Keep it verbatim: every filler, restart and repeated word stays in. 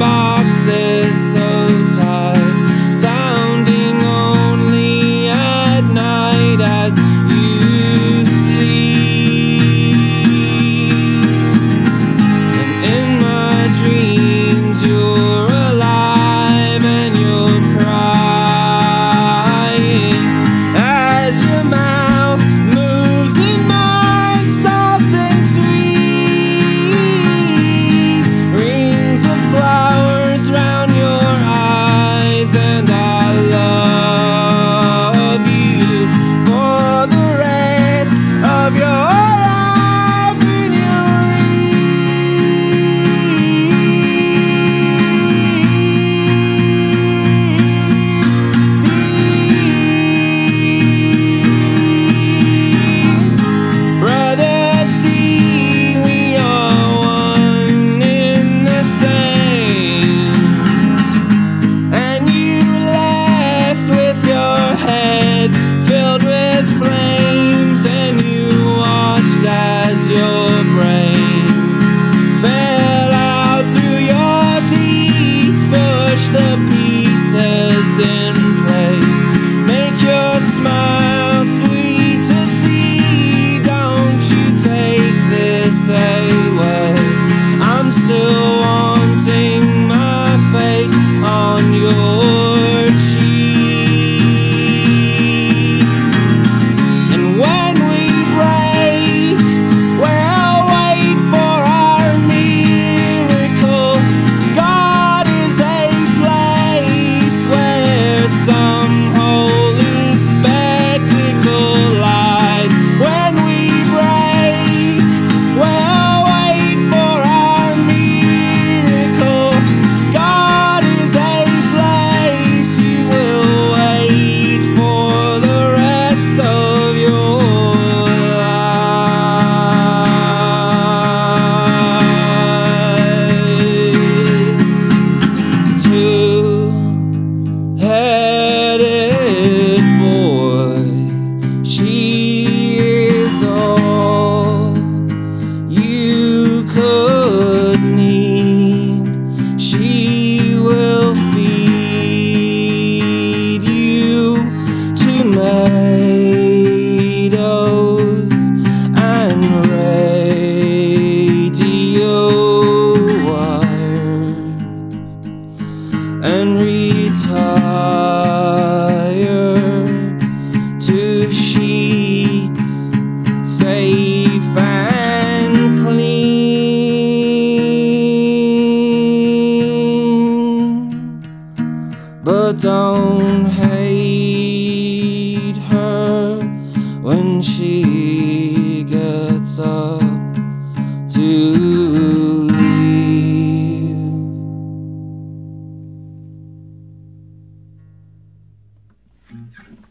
boxes so tight, sounding only at night as you sleep. And in my dreams you're alive and you're crying as your mouth moves in mine, soft and sweet. Rings of flowers round your eyes, and I love you for the rest of your life when you're brother, see, we are one in the same. And you left with your head filled with flames, and you watched as your brains fell out through your teeth. Push the pieces in place, make your smile sweet to see. Don't you take this away, I'm still wanting my face on your cheek. And when we break, we'll wait for our miracle. God is a place where some holy spectacle lies. When we break, we'll wait for our miracle. God is a place you will wait for the rest of your life. Two-headed boy, she is all you could need. She will feed you tomatoes and radio wires, and retire to sheets safe and clean. But don't hate her when she gets up to leave.